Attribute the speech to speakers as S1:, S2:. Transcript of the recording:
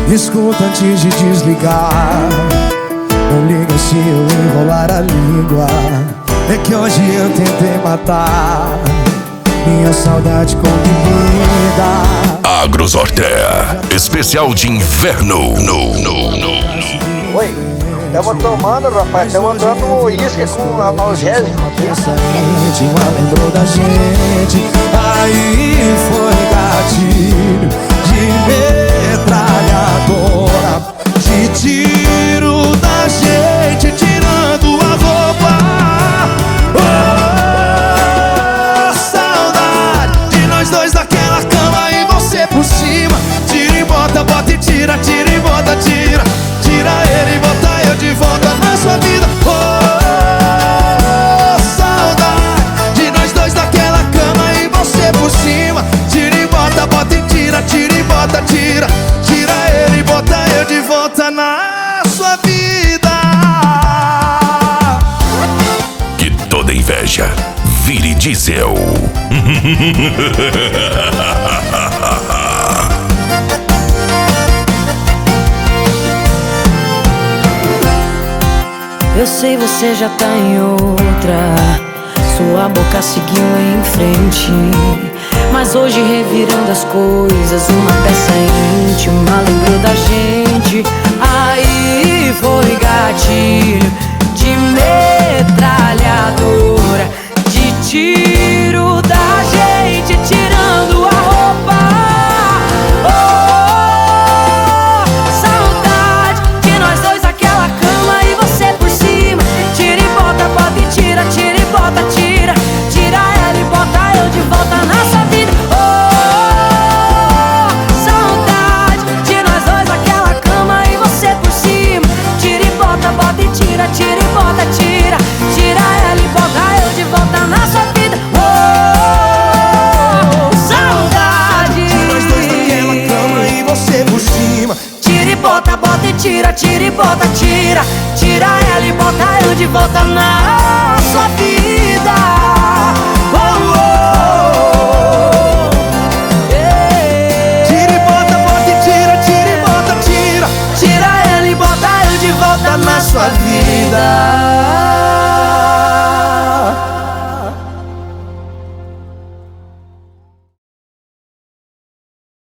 S1: Escuta antes de desligar. Não liga se eu enrolar a língua. É que hoje eu tentei matar minha saudade com bebida.
S2: Agrosortea, especial de inverno.
S3: Oi, tava tomando, rapaz, tava dando uísque com analgésico.
S1: Ela lembrou da gente. Aí foi gatilho de metralhadora, de tiro da gente, tirando a roupa. Oh, saudade de nós dois naquela cama e você por cima. Tira e bota, bota e tira, tira e bota, tira. Tira ele e bota eu de volta na sua vida. Oh, saudade de nós dois naquela cama e você por cima. Tira e bota, bota e tira, tira e bota, tira. Tira ele e bota eu de volta na sua vida.
S2: Que toda inveja vire diesel.
S4: Eu sei você já tá em outra, sua boca seguiu em frente. Mas hoje revirando as coisas, uma peça íntima lembrou da gente. Aí foi gatilho de metralhadora, de tiro da gente, tirando a roupa. Oh, saudade de nós dois naquela cama e você por cima. Tira e bota, bota e tira, tira e bota, tira. Tira ela e bota eu de volta na sua vida. Oh, saudade de nós dois naquela cama e você por cima. Tira e bota, bota e tira, tira e bota, tira. Tira ela e bota eu de volta na sua vida. Oh, saudade
S1: de nós dois naquela cama e você por cima.
S4: Tira e bota, bota e tira, tira e bota, tira. Tira ela e bota eu de volta na sua vida.